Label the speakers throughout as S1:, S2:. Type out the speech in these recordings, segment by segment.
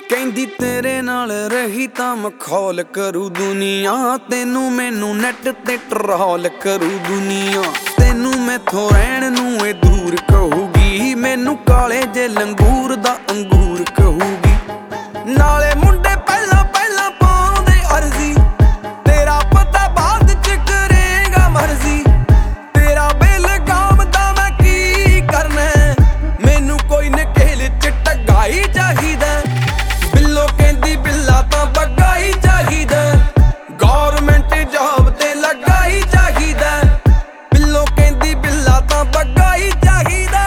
S1: ਕਹਿੰਦੀ ਤੇਰੇ ਨਾਲ ਰਹੀ ਤਾਂ ਮਖੌਲ ਕਰੂ ਦੁਨੀਆ, ਤੈਨੂੰ ਮੈਨੂੰ ਨੈਟ ਤੇ ਟਰੋਲ ਕਰੂ ਦੁਨੀਆ। ਤੈਨੂੰ ਮੈਥੋਂ ਰਹਿਣ ਨੂੰ ਇਹ ਦੂਰ ਕਹੂਗੀ, ਮੈਨੂੰ ਕਾਲੇ ਜੇ ਲੰਗੂਰ ਦਾ ਅੰਗੂਰ ਕਹੂਗੀ। ਨਾਲੇ ਮੁੰਡੇ ਪਹਿਲਾਂ ਪਹਿਲਾਂ ਪਾਉਂਦੇ ਅਰਜ਼ੀ, ਤੇਰਾ ਪਤਾ ਬਾਅਦ ਚ ਕਰੇਗਾ ਮਰਜ਼ੀ। ਤੇਰਾ ਬੇਲਗਾਮ ਦਾ ਮੈਂ ਕੀ ਕਰਨਾ, ਮੈਨੂੰ ਕੋਈ ਨਕੇਲ ਚ ਟਗਾਈ ਚਾਹੀਦਾ। ਬਿੱਲੋ ਕਹਿੰਦੀ ਬਿੱਲਾ ਤਾਂ ਬੱਗਾ ਹੀ ਚਾਹੀਦਾ, ਗੌਰਮੈਂਟ ਜੌਬ ਤੇ ਲੱਗਾ ਹੀ ਚਾਹੀਦਾ। ਬਿੱਲੋ ਕਹਿੰਦੀ ਬਿੱਲਾ ਤਾਂ ਬੱਗਾ ਹੀ ਚਾਹੀਦਾ।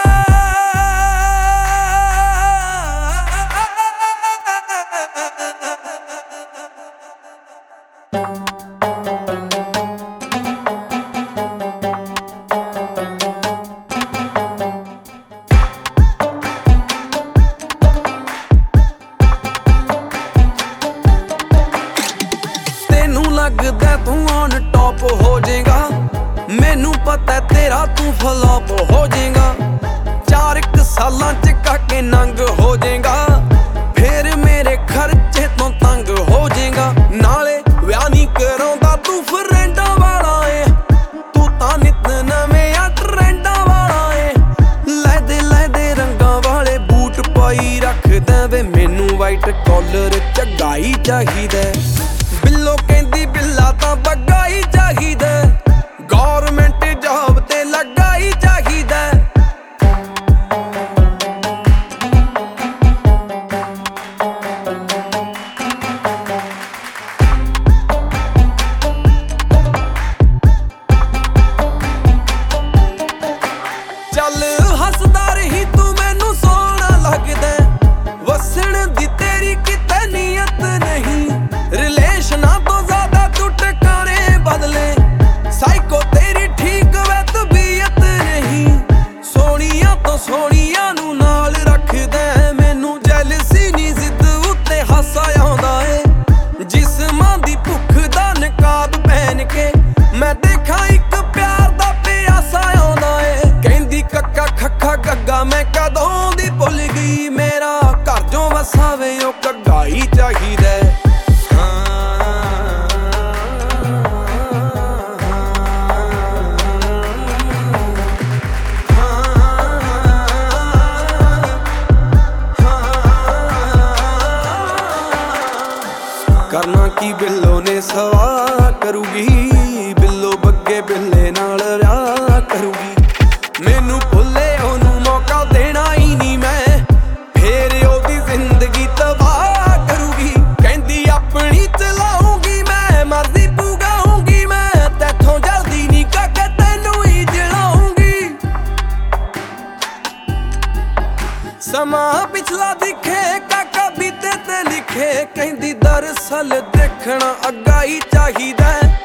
S1: ਲੱਗਦਾ ਤੂੰ ਔਨ ਟੌਪ ਹੋ ਜਾਏਗਾ, ਮੈਨੂੰ ਪਤਾ ਤੇਰਾ ਤੂੰ ਫਲॉप ਹੋ ਜਾਏਗਾ। 4 ਸਾਲਾਂ ਚ ਕਾਕੇ ਨੰਗ ਹੋ ਜਾਏਗਾ, ਫੇਰ ਮੇਰੇ ਖਰਚੇ ਤੋਂ ਤੰਗ ਹੋ ਜਾਏਗਾ। ਨਾਲੇ ਵਿਆਹ ਨਹੀਂ ਕਰਾਉਂਦਾ ਤੂੰ ਫਰੈਂਡਾਂ ਵਾਲਾ ਏ, ਤੂੰ ਤਾਂ ਨਿਤ ਨਵੇਂ ਆ ਟਰੈਂਡਾਂ ਵਾਲਾ ਏ। ਲੈਦੇ ਰੰਗਾਂ ਵਾਲੇ ਬੂਟ ਪਾਈ ਰੱਖਦਾ ਵੇ, ਮੈਨੂੰ ਵਾਈਟ ਕਾਲਰ ਝੱਗਾ ਹੀ ਚਾਹੀਦਾ। ਬਿੱਲੋ ਕਹਿੰਦੀ ਬਿੱਲਾ ਤਾਂ ਬੱਗਾ ਹੀ ਚਾਹੀਦਾ, ਗੌਰਮੈਂਟ ਜੌਬ ਤੇ ਲੱਗਾ ਹੀ ਚਾਹੀਦਾ। ਚੱਲ ਹੱਸਦਾ ਰਹੀ ਤੂੰ ਮੈਨੂੰ ਸੋਹਣਾ ਲੱਗਦਾ, ਵਸਣ ਦੀ ਤੇਰੀ ਕਿਤੇ ਨੀਅਤ ਨਹੀਂ। ਰਿਲੇਸ਼ਨਾਂ ਤੋਂ ਜ਼ਿਆਦਾ ਤੂੰ ਟਿਕਾਣੇ ਬਦਲੇ, ਸਾਈਕੋ ਤੇਰੀ ਠੀਕ ਵੇ ਤਬੀਅਤ ਨਹੀਂ। ਸੋਹਣੀਆਂ ਤੋਂ ਸੋਹਣੀਆਂ ਨੂੰ ਨਾਲ ਰੱਖਦਾ, ਮੈਨੂੰ ਜੈਲਸੀ ਨੀ ਜ਼ਿੱਦ ਉੱਤੇ ਹਾਸਾ ਆਉਂਦਾ ਏ। ਜਿਸਮਾਂ ਦੀ ਭੁੱਖ ਦਾ ਨਕਾਬ ਪਹਿਨ ਕੇ ਮੈਂ ਦੇਖਾਂ ਇੱਕ ਪਿਆਰ ਦਾ ਪਿਆਸਾ ਆਉਂਦਾ ਏ। ਕਹਿੰਦੀ ਕੱਕਾ ਖੱਖਾ ਗੱਗਾ ਮੈਂ ਕਦੋਂ ਦੀ ਭੁੱਲ ਗਈ, ਮੇਰਾ ਘਰ ਜੋ ਵਸਾਵੇ ਉਹ ਕੱਗਾ ਹੀ ਚਾਹੀਦਾ। ਕਰਨਾ ਕੀ ਬਿੱਲੋ ਨੇ ਸਵਾਹ ਕਰੂਗੀ, ਬਿੱਲੋ ਬੱਗੇ ਬਿੱਲੇ ਨਾਲ ਵਿਆਹ ਕਰੂਗੀ। ਮੈਨੂੰ ਭੁੱਲੇ ਉਹਨੂੰ ਮੌਕਾ ਦੇਣਾ ਹੀ ਨਹੀਂ ਮੈਂ, ਫੇਰ ਉਹਦੀ ਜ਼ਿੰਦਗੀ ਤਬਾਹ ਕਰੂਗੀ। ਕਹਿੰਦੀ ਆਪਣੀ ਚਲਾਉਂਗੀ ਮੈਂ, ਮਰਜ਼ੀ ਪੁਗਾਉਂਗੀ ਮੈਂ, ਤੈਥੋਂ ਜਲਦੀ ਨਹੀਂ ਕਾਕੇ ਤੈਨੂੰ ਹੀ ਜਲਾਉਂਗੀ। ਸਮਾਂ ਪਿਛਲਾ ਦਿਖੇ ਕਾਕਾ ਬੀਤੇ ਤੇ ਲਿਖੇ, ਕਹਿੰਦੀ ਦਰਅਸਲ ਦੇਖਣਾ ਅੱਗਾ ਹੀ ਚਾਹੀਦਾ।